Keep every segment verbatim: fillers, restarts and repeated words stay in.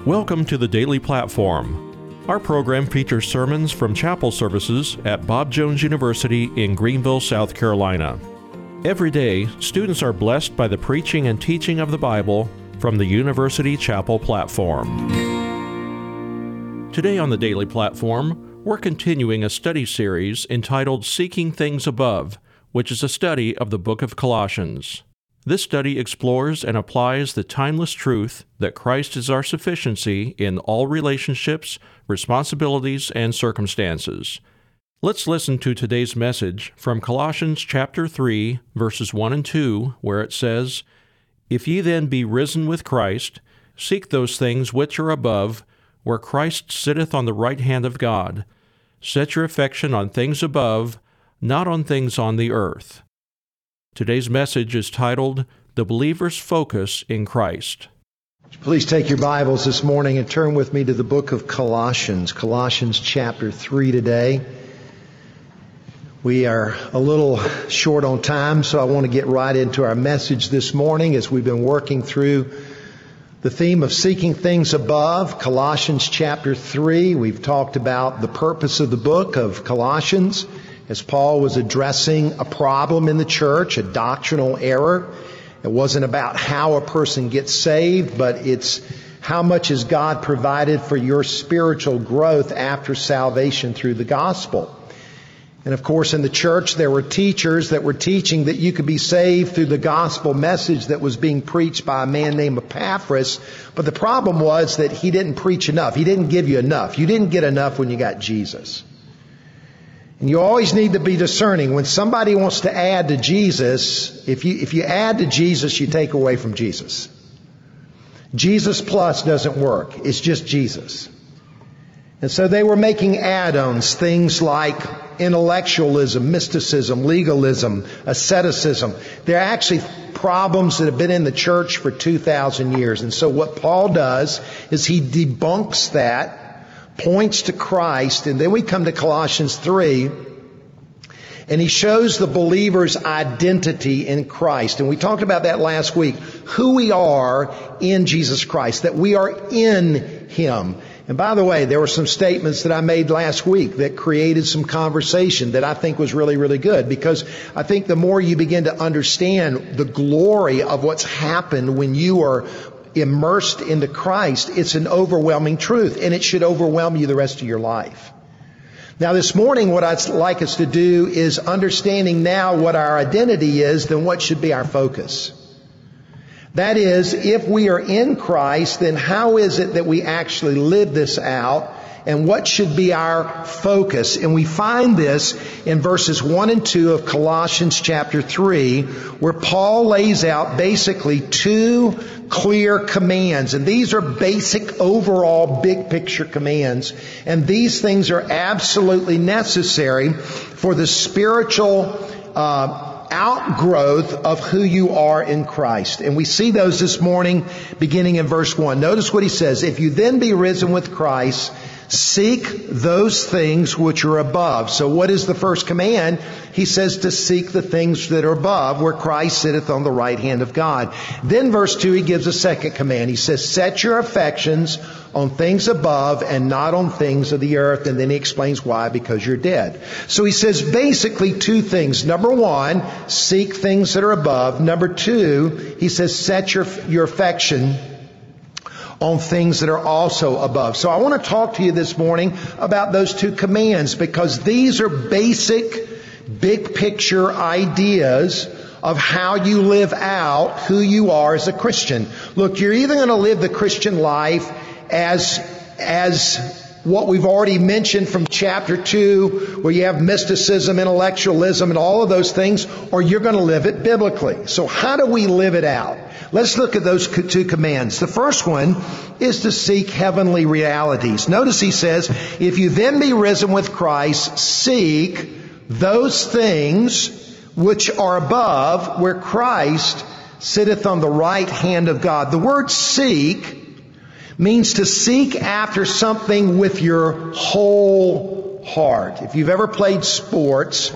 Welcome to the Daily Platform. Our program features sermons from chapel services at Bob Jones University in Greenville, South Carolina. Every day, students are blessed by the preaching and teaching of the Bible from the University Chapel platform. Today on the Daily Platform, we're continuing a study series entitled Seeking Things Above, which is a study of the book of Colossians. This study explores and applies the timeless truth that Christ is our sufficiency in all relationships, responsibilities, and circumstances. Let's listen to today's message from Colossians chapter three, verses one and two, where it says, "If ye then be risen with Christ, seek those things which are above, where Christ sitteth on the right hand of God. Set your affection on things above, not on things on the earth." Today's message is titled, The Believer's Focus in Christ. Please take your Bibles this morning and turn with me to the book of Colossians, Colossians chapter three today. We are a little short on time, so I want to get right into our message this morning as we've been working through the theme of seeking things above, Colossians chapter three. We've talked about the purpose of the book of Colossians as Paul was addressing a problem in the church, a doctrinal error. It wasn't about how a person gets saved, but it's how much has God provided for your spiritual growth after salvation through the gospel. And of course, in the church, there were teachers that were teaching that you could be saved through the gospel message that was being preached by a man named Epaphras. But the problem was that he didn't preach enough. He didn't give you enough. You didn't get enough when you got Jesus. And you always need to be discerning. When somebody wants to add to Jesus, if you, if you add to Jesus, you take away from Jesus. Jesus plus doesn't work. It's just Jesus. And so they were making add-ons, things like intellectualism, mysticism, legalism, asceticism. They're actually problems that have been in the church for two thousand years. And so what Paul does is he debunks that, points to Christ, and then we come to Colossians three, and he shows the believer's identity in Christ. And we talked about that last week, who we are in Jesus Christ, that we are in Him. And by the way, there were some statements that I made last week that created some conversation that I think was really, really good, because I think the more you begin to understand the glory of what's happened when you are immersed into Christ, it's an overwhelming truth, and it should overwhelm you the rest of your life. Now this morning, what I'd like us to do is understanding now what our identity is, then what should be our focus. That is, if we are in Christ, then how is it that we actually live this out, and what should be our focus? And we find this in verses one and two of Colossians chapter three, where Paul lays out basically two clear commands. And these are basic, overall, big picture commands. And these things are absolutely necessary for the spiritual uh, outgrowth of who you are in Christ. And we see those this morning beginning in verse one. Notice what he says. If you then be risen with Christ, seek those things which are above. So what is the first command? He says to seek the things that are above, where Christ sitteth on the right hand of God. Then verse two, he gives a second command. He says, set your affections on things above and not on things of the earth. And then he explains why, because you're dead. So he says basically two things. Number one, seek things that are above. Number two, he says set your, your affection on things that are also above. So I want to talk to you this morning about those two commands, because these are basic, big picture ideas of how you live out who you are as a Christian. Look, you're either going to live the Christian life as, as what we've already mentioned from chapter two, where you have mysticism, intellectualism, and all of those things, or you're going to live it biblically. So how do we live it out? Let's look at those two commands. The first one is to seek heavenly realities. Notice he says, if you then be risen with Christ, seek those things which are above, where Christ sitteth on the right hand of God. The word seek means to seek after something with your whole heart. If you've ever played sports,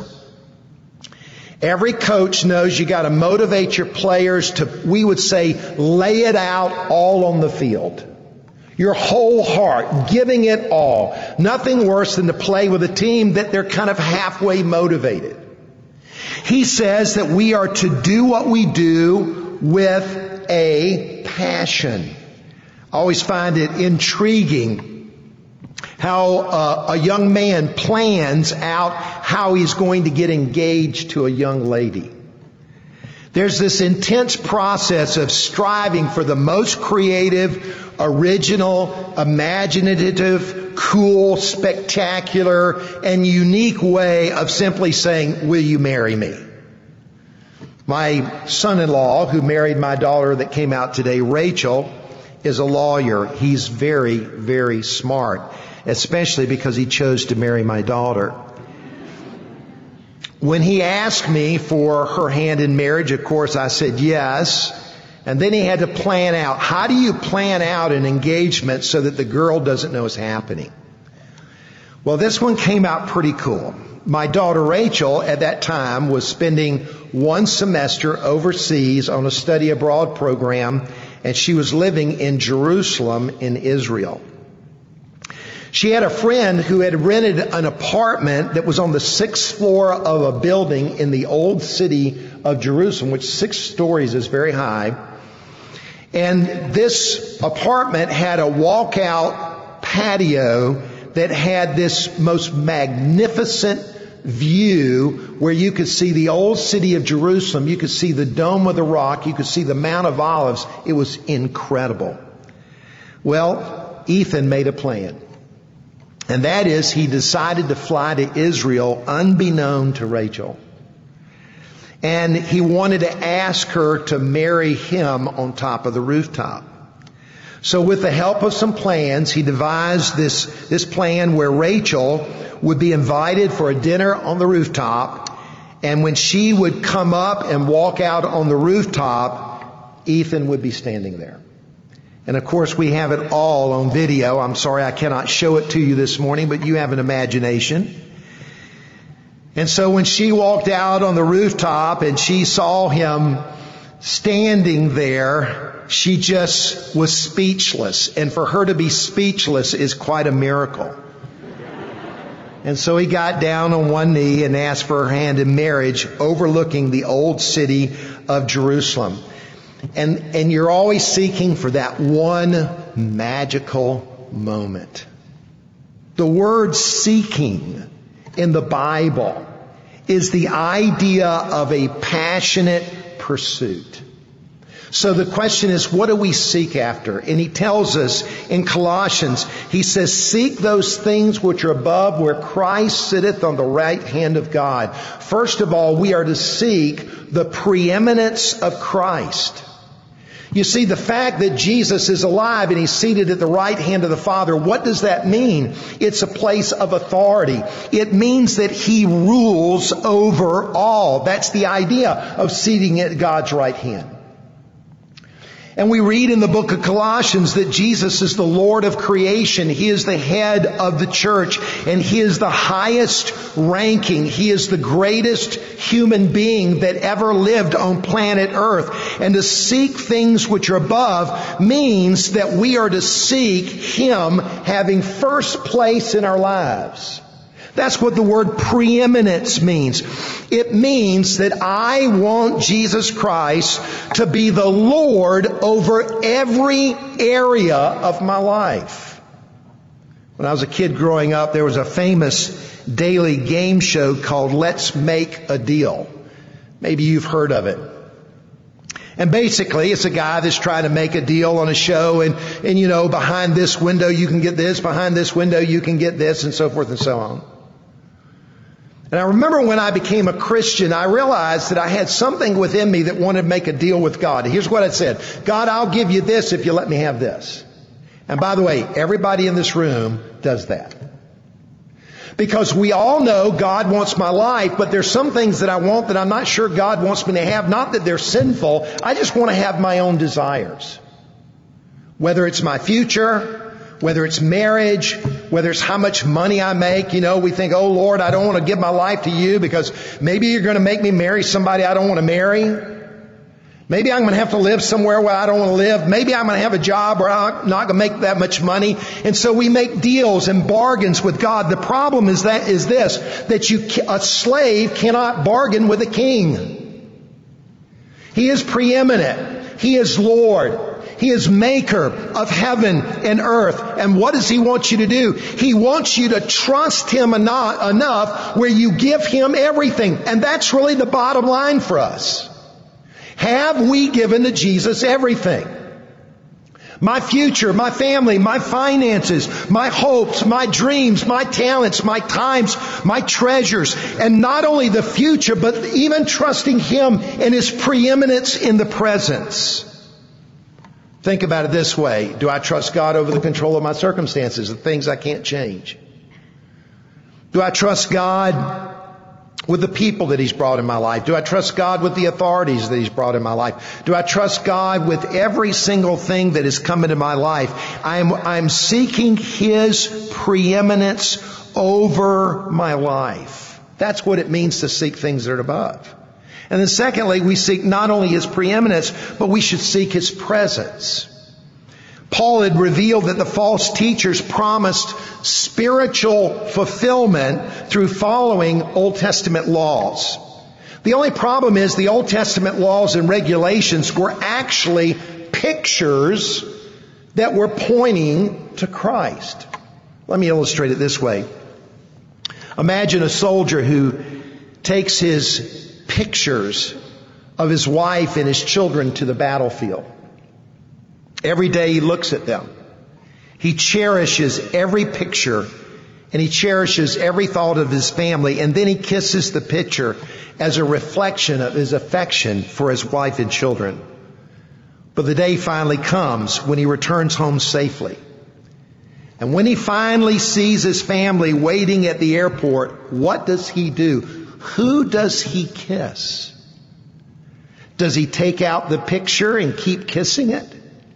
every coach knows you got to motivate your players to, we would say, lay it out all on the field. Your whole heart, giving it all. Nothing worse than to play with a team that they're kind of halfway motivated. He says that we are to do what we do with a passion. I always find it intriguing how uh, a young man plans out how he's going to get engaged to a young lady. There's this intense process of striving for the most creative, original, imaginative, cool, spectacular, and unique way of simply saying, "Will you marry me?" My son-in-law, who married my daughter that came out today, Rachel, is a lawyer. He's very, very smart, especially because he chose to marry my daughter. When he asked me for her hand in marriage, of course, I said yes. And then he had to plan out, how do you plan out an engagement so that the girl doesn't know it's happening? Well, this one came out pretty cool. My daughter Rachel at that time was spending one semester overseas on a study abroad program, and she was living in Jerusalem in Israel. She had a friend who had rented an apartment that was on the sixth floor of a building in the old city of Jerusalem, which six stories is very high. And this apartment had a walkout patio that had this most magnificent view where you could see the old city of Jerusalem. You could see the Dome of the Rock. You could see the Mount of Olives. It was incredible. Well, Ethan made a plan. And that is, he decided to fly to Israel unbeknown to Rachel. And he wanted to ask her to marry him on top of the rooftop. So with the help of some plans, he devised this, this plan where Rachel would be invited for a dinner on the rooftop. And when she would come up and walk out on the rooftop, Ethan would be standing there. And of course, we have it all on video. I'm sorry I cannot show it to you this morning, but you have an imagination. And so when she walked out on the rooftop and she saw him standing there, she just was speechless. And for her to be speechless is quite a miracle. And so he got down on one knee and asked for her hand in marriage, overlooking the old city of Jerusalem. And, and you're always seeking for that one magical moment. The word seeking in the Bible is the idea of a passionate pursuit. So the question is, what do we seek after? And he tells us in Colossians, he says, seek those things which are above, where Christ sitteth on the right hand of God. First of all, we are to seek the preeminence of Christ. You see, the fact that Jesus is alive and He's seated at the right hand of the Father, what does that mean? It's a place of authority. It means that He rules over all. That's the idea of seating at God's right hand. And we read in the book of Colossians that Jesus is the Lord of creation. He is the head of the church, and He is the highest ranking. He is the greatest human being that ever lived on planet Earth. And to seek things which are above means that we are to seek Him having first place in our lives. That's what the word preeminence means. It means that I want Jesus Christ to be the Lord over every area of my life. When I was a kid growing up, there was a famous daily game show called Let's Make a Deal. Maybe you've heard of it. And basically, it's a guy that's trying to make a deal on a show, and, and you know, behind this window you can get this, behind this window you can get this, and so forth and so on. And I remember when I became a Christian, I realized that I had something within me that wanted to make a deal with God. Here's what it said. God, I'll give you this if you let me have this. And by the way, everybody in this room does that. Because we all know God wants my life, but there's some things that I want that I'm not sure God wants me to have. Not that they're sinful. I just want to have my own desires. Whether it's my future, whether it's marriage, whether it's how much money I make. You know, we think, oh Lord, I don't want to give my life to you because maybe you're going to make me marry somebody I don't want to marry. Maybe I'm going to have to live somewhere where I don't want to live. Maybe I'm going to have a job where I'm not going to make that much money. And so we make deals and bargains with God. The problem is that is this, that you, a slave cannot bargain with a king. He is preeminent. He is Lord. He is maker of heaven and earth. And what does He want you to do? He wants you to trust Him enough, enough where you give Him everything. And that's really the bottom line for us. Have we given to Jesus everything? My future, my family, my finances, my hopes, my dreams, my talents, my times, my treasures. And not only the future, but even trusting Him and His preeminence in the presence. Think about it this way. Do I trust God over the control of my circumstances, the things I can't change? Do I trust God with the people that He's brought in my life? Do I trust God with the authorities that He's brought in my life? Do I trust God with every single thing that has come into my life? I'm, I'm seeking His preeminence over my life. That's what it means to seek things that are above. And then secondly, we seek not only His preeminence, but we should seek His presence. Paul had revealed that the false teachers promised spiritual fulfillment through following Old Testament laws. The only problem is the Old Testament laws and regulations were actually pictures that were pointing to Christ. Let me illustrate it this way. Imagine a soldier who takes his pictures of his wife and his children to the battlefield. Every day he looks at them. He cherishes every picture and he cherishes every thought of his family, and then he kisses the picture as a reflection of his affection for his wife and children. But the day finally comes when he returns home safely. And when he finally sees his family waiting at the airport, what does he do? Who does he kiss? Does he take out the picture and keep kissing it?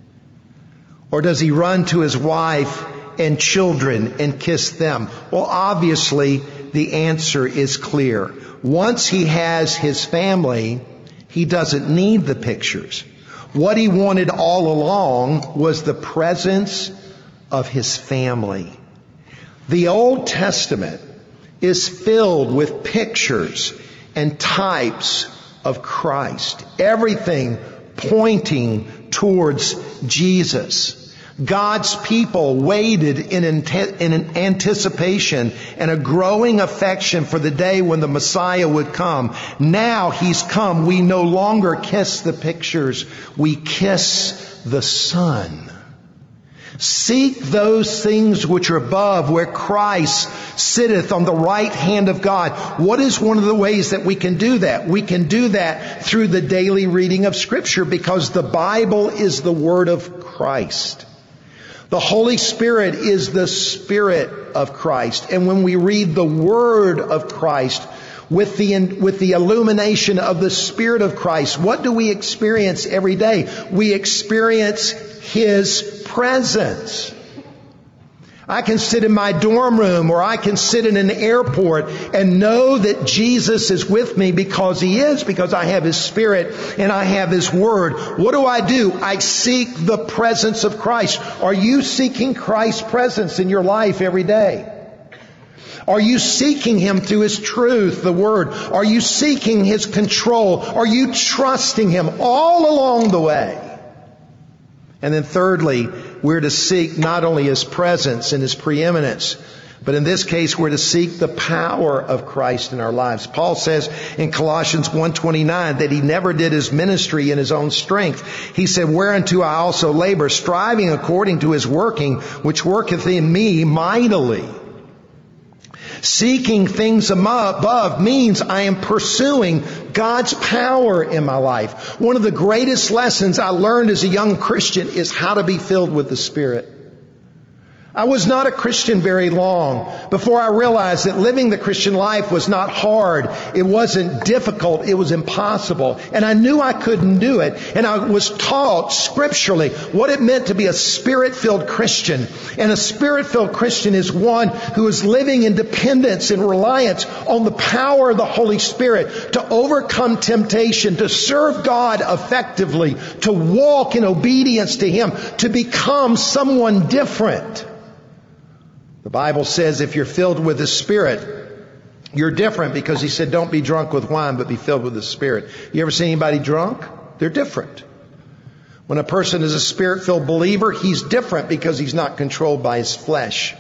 Or does he run to his wife and children and kiss them? Well, obviously, the answer is clear. Once he has his family, he doesn't need the pictures. What he wanted all along was the presence of his family. The Old Testament is filled with pictures and types of Christ. Everything pointing towards Jesus. God's people waited in, in anticipation and a growing affection for the day when the Messiah would come. Now He's come. We no longer kiss the pictures. We kiss the Son. Seek those things which are above, where Christ sitteth on the right hand of God. What is one of the ways that we can do that? We can do that through the daily reading of Scripture, because the Bible is the Word of Christ. The Holy Spirit is the Spirit of Christ. And when we read the Word of Christ with the, with the illumination of the Spirit of Christ, what do we experience every day? We experience His presence. I can sit in my dorm room, or I can sit in an airport and know that Jesus is with me, because He is, because I have His Spirit and I have His Word. What do I do? I seek the presence of Christ. Are you seeking Christ's presence in your life every day? Are you seeking Him through His truth, the Word? Are you seeking His control? Are you trusting Him all along the way? And then thirdly, we're to seek not only His presence and His preeminence, but in this case, we're to seek the power of Christ in our lives. Paul says in Colossians one twenty-nine that he never did his ministry in his own strength. He said, whereunto I also labor, striving according to His working, which worketh in me mightily. Seeking things above means I am pursuing God's power in my life. One of the greatest lessons I learned as a young Christian is how to be filled with the Spirit. I was not a Christian very long before I realized that living the Christian life was not hard. It wasn't difficult. It was impossible. And I knew I couldn't do it. And I was taught scripturally what it meant to be a Spirit-filled Christian. And a Spirit-filled Christian is one who is living in dependence and reliance on the power of the Holy Spirit to overcome temptation, to serve God effectively, to walk in obedience to Him, to become someone different. The Bible says if you're filled with the Spirit, you're different, because He said don't be drunk with wine, but be filled with the Spirit. You ever seen anybody drunk? They're different. When a person is a Spirit-filled believer, he's different because he's not controlled by his flesh.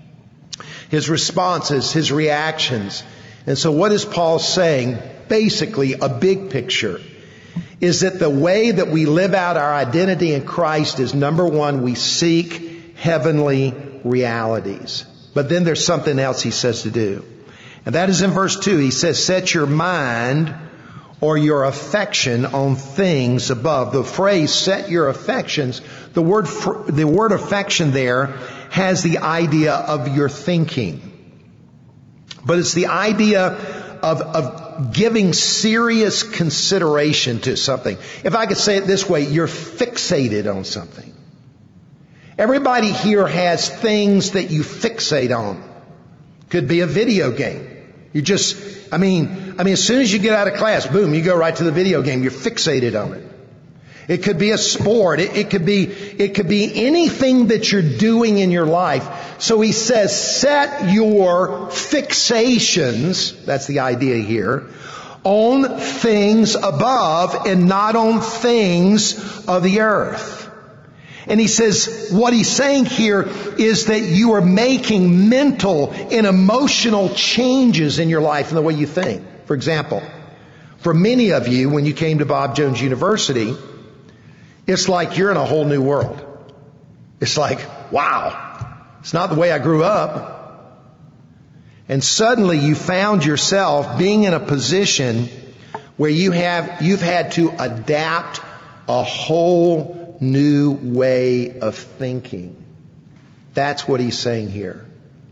His responses, his reactions. And so what is Paul saying? Basically, a big picture is that the way that we live out our identity in Christ is, number one, we seek heavenly realities. But then there's something else he says to do. And that is in verse two. He says, set your mind or your affection on things above. The phrase, set your affections, the word, the word affection there has the idea of your thinking. But it's the idea of, of giving serious consideration to something. If I could say it this way, you're fixated on something. Everybody here has things that you fixate on. Could be a video game. You just, I mean, I mean, as soon as you get out of class, boom, you go right to the video game. You're fixated on it. It could be a sport. It, it could be, it could be anything that you're doing in your life. So he says, set your fixations, that's the idea here, on things above and not on things of the earth. And he says, what he's saying here is that you are making mental and emotional changes in your life and the way you think. For example, for many of you, when you came to Bob Jones University, it's like you're in a whole new world. It's like, wow, it's not the way I grew up. And suddenly you found yourself being in a position where you have, you've had to adapt a whole new way of thinking. That's what he's saying here.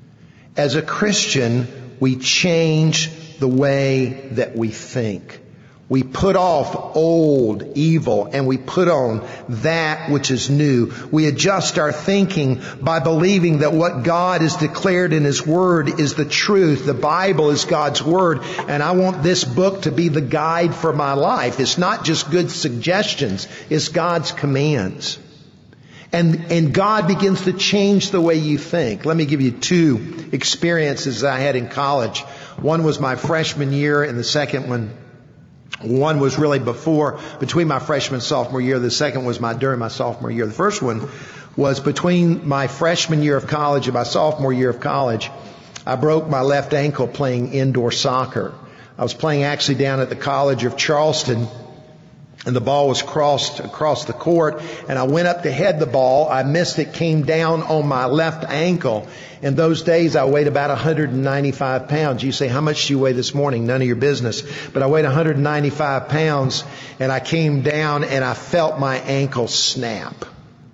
As a Christian, we change the way that we think. We put off old evil and we put on that which is new. We adjust our thinking by believing that what God has declared in His Word is the truth. The Bible is God's Word, and I want this book to be the guide for my life. It's not just good suggestions. It's God's commands. And, and God begins to change the way you think. Let me give you two experiences I had in college. One was my freshman year, and the second one One was really before, between my freshman and sophomore year. The second was my during my sophomore year. The first one was between my freshman year of college and my sophomore year of college. I broke my left ankle playing indoor soccer. I was playing actually down at the College of Charleston, and the ball was crossed across the court, and I went up to head the ball. I missed it, came down on my left ankle. In those days, I weighed about one hundred ninety-five pounds. You say, how much do you weigh this morning? None of your business. But I weighed one hundred ninety-five pounds, and I came down and I felt my ankle snap.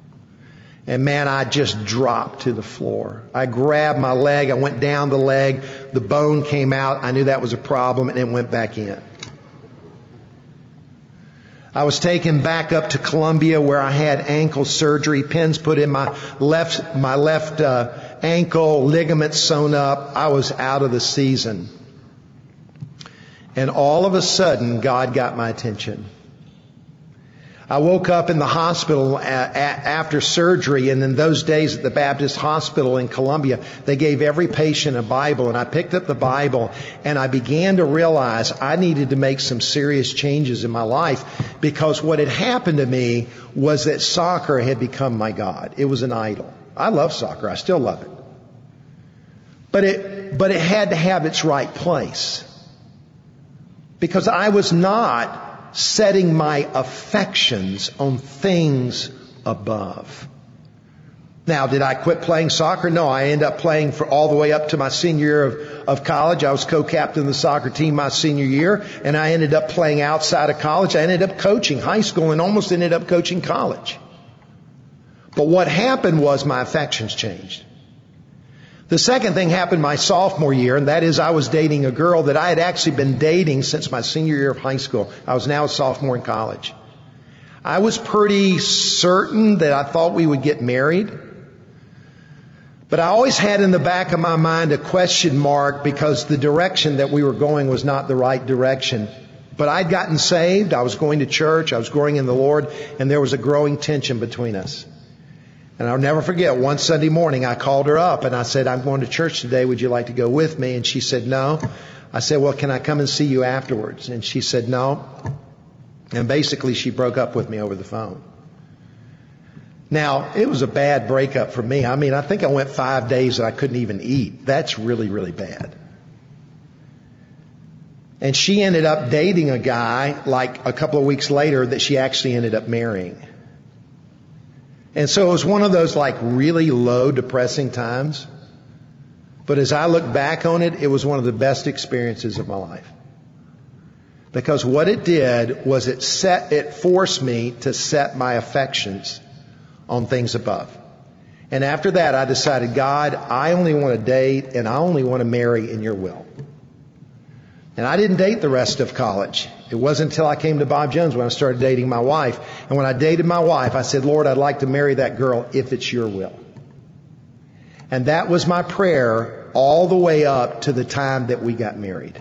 And man, I just dropped to the floor. I grabbed my leg. I went down the leg. The bone came out. I knew that was a problem, and it went back in. I was taken back up to Columbia where I had ankle surgery, pins put in my left, my left uh, ankle, ligaments sewn up. I was out of the season. And all of a sudden, God got my attention. I woke up in the hospital a- a- after surgery, and in those days at the Baptist Hospital in Columbia, they gave every patient a Bible, and I picked up the Bible, and I began to realize I needed to make some serious changes in my life, because what had happened to me was that soccer had become my God. It was an idol. I love soccer. I still love it. But it, but it had to have its right place, because I was not setting my affections on things above. Now, did I quit playing soccer? No, I ended up playing for all the way up to my senior year of, of college. I was co-captain of the soccer team my senior year, and I ended up playing outside of college. I ended up coaching high school and almost ended up coaching college. But what happened was my affections changed. The second thing happened my sophomore year, and that is I was dating a girl that I had actually been dating since my senior year of high school. I was now a sophomore in college. I was pretty certain that I thought we would get married. But I always had in the back of my mind a question mark because the direction that we were going was not the right direction. But I'd gotten saved, I was going to church, I was growing in the Lord, and there was a growing tension between us. And I'll never forget, one Sunday morning I called her up and I said, I'm going to church today, would you like to go with me? And she said, no. I said, well, can I come and see you afterwards? And she said, no. And basically she broke up with me over the phone. Now, it was a bad breakup for me. I mean, I think I went five days and I couldn't even eat. That's really, really bad. And she ended up dating a guy like a couple of weeks later that she actually ended up marrying. And so it was one of those like really low, depressing times. But as I look back on it, it was one of the best experiences of my life. Because what it did was it set, it forced me to set my affections on things above. And after that, I decided, God, I only want to date and I only want to marry in your will. And I didn't date the rest of college. It wasn't until I came to Bob Jones when I started dating my wife. And when I dated my wife, I said, Lord, I'd like to marry that girl if it's your will. And that was my prayer all the way up to the time that we got married.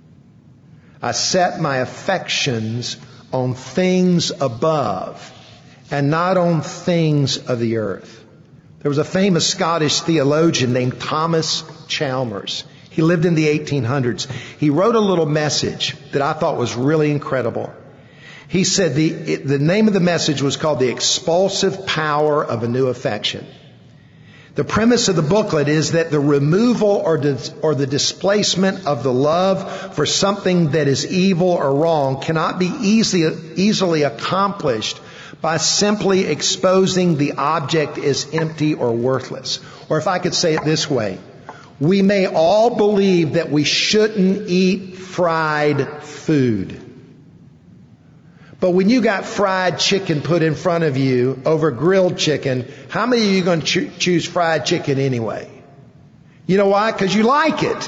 I set my affections on things above and not on things of the earth. There was a famous Scottish theologian named Thomas Chalmers. He lived in the eighteen hundreds. He wrote a little message that I thought was really incredible. He said the, it, the name of the message was called The Expulsive Power of a New Affection. The premise of the booklet is that the removal or, dis, or the displacement of the love for something that is evil or wrong cannot be easily, easily accomplished by simply exposing the object as empty or worthless. Or if I could say it this way, we may all believe that we shouldn't eat fried food. But when you got fried chicken put in front of you over grilled chicken, how many of you are going to cho- choose fried chicken anyway? You know why? Because you like it.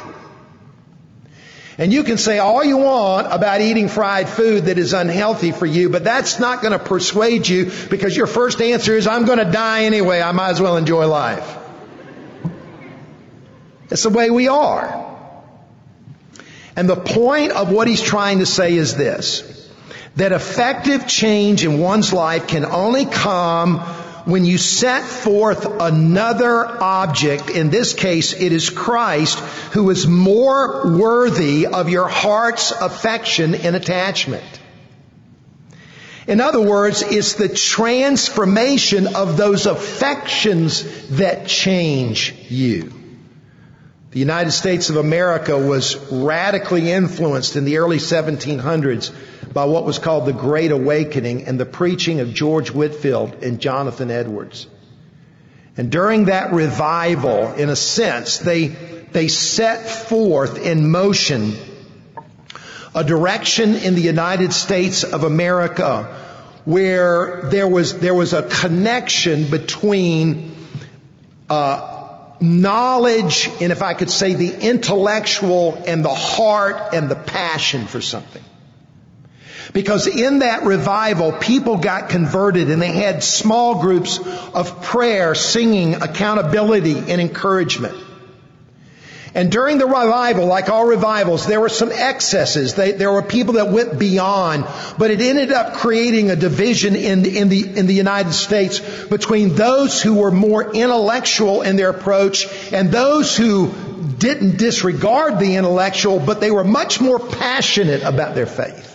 And you can say all you want about eating fried food that is unhealthy for you, but that's not going to persuade you because your first answer is, I'm going to die anyway. I might as well enjoy life. It's the way we are. And the point of what he's trying to say is this, that effective change in one's life can only come when you set forth another object. In this case, it is Christ, who is more worthy of your heart's affection and attachment. In other words, it's the transformation of those affections that change you. The United States of America was radically influenced in the early seventeen hundreds by what was called the Great Awakening and the preaching of George Whitefield and Jonathan Edwards. And during that revival, in a sense, they, they set forth in motion a direction in the United States of America where there was, there was a connection between uh, knowledge, and if I could say the intellectual and the heart and the passion for something. Because in that revival, people got converted and they had small groups of prayer, singing, accountability, and encouragement. And during the revival, like all revivals, there were some excesses. They, there were people that went beyond, but it ended up creating a division in, in the, in the United States between those who were more intellectual in their approach and those who didn't disregard the intellectual, but they were much more passionate about their faith.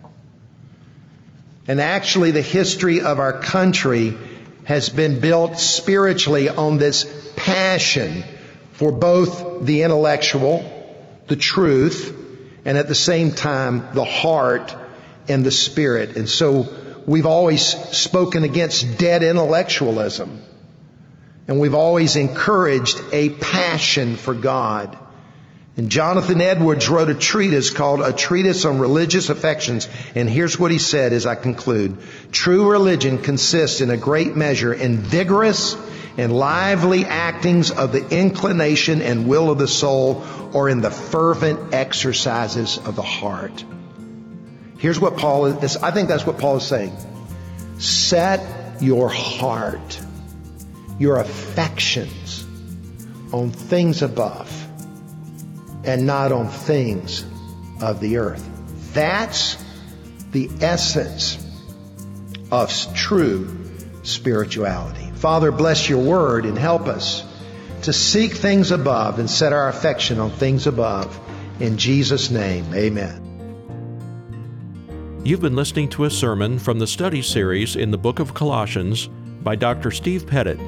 And actually, the history of our country has been built spiritually on this passion for both the intellectual, the truth, and at the same time, the heart and the spirit. And so we've always spoken against dead intellectualism. And we've always encouraged a passion for God. And Jonathan Edwards wrote a treatise called A Treatise on Religious Affections. And here's what he said as I conclude. True religion consists in a great measure in vigorous and lively actings of the inclination and will of the soul, or in the fervent exercises of the heart. Here's what Paul is, I think that's what Paul is saying. Set your heart, your affections on things above and not on things of the earth. That's the essence of true spirituality. Father, bless your word and help us to seek things above and set our affection on things above. In Jesus' name, amen. You've been listening to a sermon from the study series in the book of Colossians by Doctor Steve Pettit.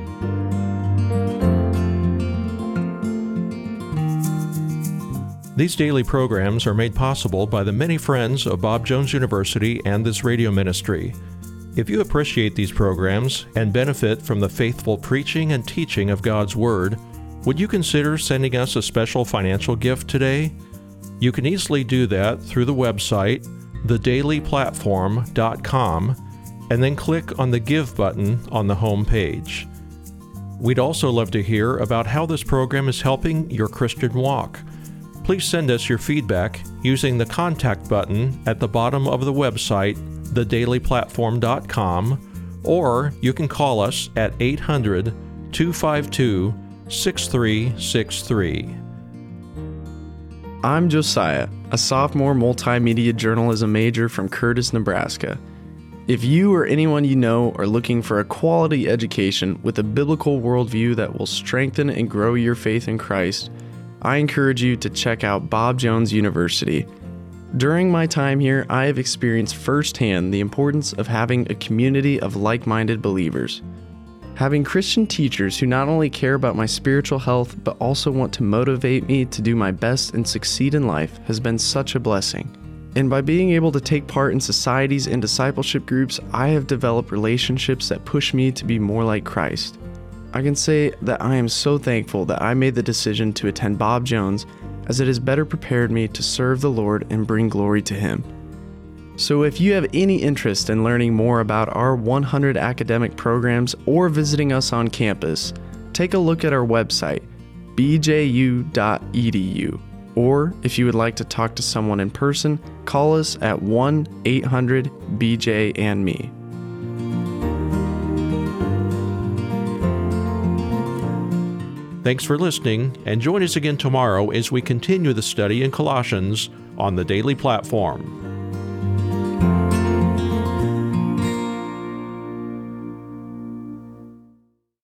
These daily programs are made possible by the many friends of Bob Jones University and this radio ministry. If you appreciate these programs and benefit from the faithful preaching and teaching of God's Word, would you consider sending us a special financial gift today? You can easily do that through the website, the daily platform dot com, and then click on the Give button on the home page. We'd also love to hear about how this program is helping your Christian walk. Please send us your feedback using the Contact button at the bottom of the website, the daily platform dot com, or you can call us at eight hundred, two five two, six three six three. I'm Josiah, a sophomore multimedia journalism major from Curtis, Nebraska. If you or anyone you know are looking for a quality education with a biblical worldview that will strengthen and grow your faith in Christ, I encourage you to check out Bob Jones University. During my time here, I have experienced firsthand the importance of having a community of like-minded believers. Having Christian teachers who not only care about my spiritual health, but also want to motivate me to do my best and succeed in life has been such a blessing. And by being able to take part in societies and discipleship groups, I have developed relationships that push me to be more like Christ. I can say that I am so thankful that I made the decision to attend Bob Jones, as it has better prepared me to serve the Lord and bring glory to Him. So if you have any interest in learning more about our one hundred academic programs or visiting us on campus, take a look at our website, b j u dot e d u. Or if you would like to talk to someone in person, call us at one eight hundred B J and me. Thanks for listening, and join us again tomorrow as we continue the study in Colossians on the Daily Platform.